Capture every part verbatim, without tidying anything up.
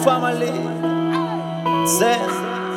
family. Zen.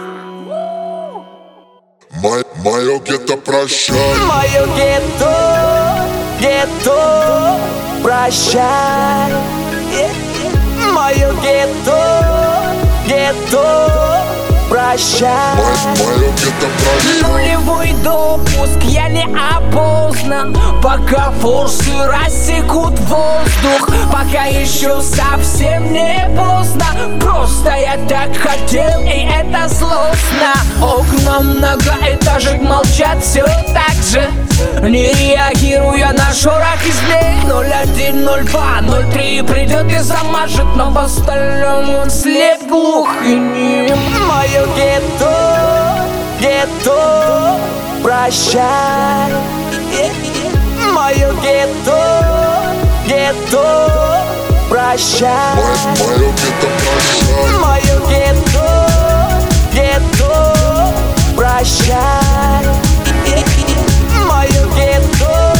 Мое гетто, прощай. Мое гетто, гетто, прощай. Мое гетто, гетто, прощай. Мое гетто, прощай. Нулевой допуск, я не опознан, пока форсы рассекут воздух, пока еще совсем не поздно. Просто я так хотел, и это злостно. Окна многоэтажек молчат все так же, не реагируя на шорох из дней. Ноль один, ноль два, ноль три придет и замажет, но в остальном он слеп, глух и нем. Мое гетто, гетто, прощай. Мое гетто, гетто, прощай. Мое гетто, прощай. Мое гетто, гетто, прощай. Мое гетто,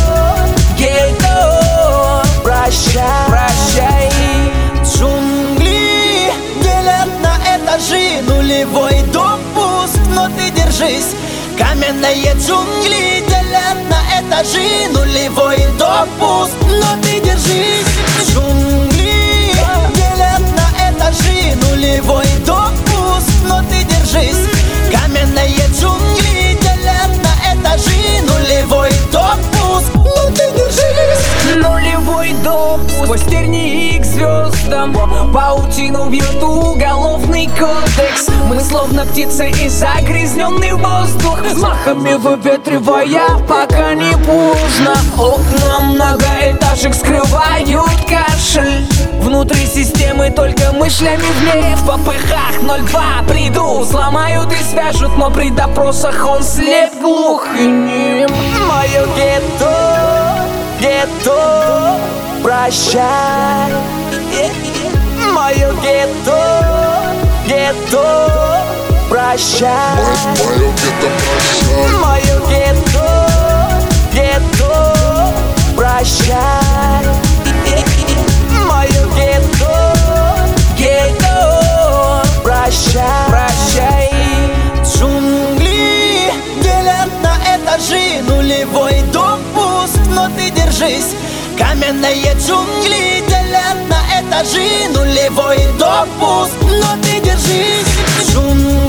гетто, прощай. Прощай. Джунгли делят на этажи, нулевой допуск, но ты держись. Каменные джунгли делят на этажи, нулевой допуск, но ты держись. Джунгли делят на этажи, нулевой допуск, но ты держись. Каменные джунгли делят на этажи, нулевой допуск, но ты держись. Нулевой допуск, сквозь тернии к звездам, паутину бьет уголовный кодекс. Мы словно птицы и загрязненный воздух, взмахами выветривая, пока не поздно. Окна многоэтажек скрывают кашель, внутри системы только мыслями в ней. В попыхах ноль два приду, сломают и свяжут, но при допросах он слеп, глух и нем. Мое гетто, гетто, прощай. Мое гетто, гетто, прощай. Мое гетто, прощай. Мое гетто, гетто, прощай. Мое гетто, гетто, прощай. Прощай. Джунгли делят на этажи, нулевой допуск, но ты держись. Каменные джунгли делят на этажи, нулевой допуск, но ты держись. Джунгли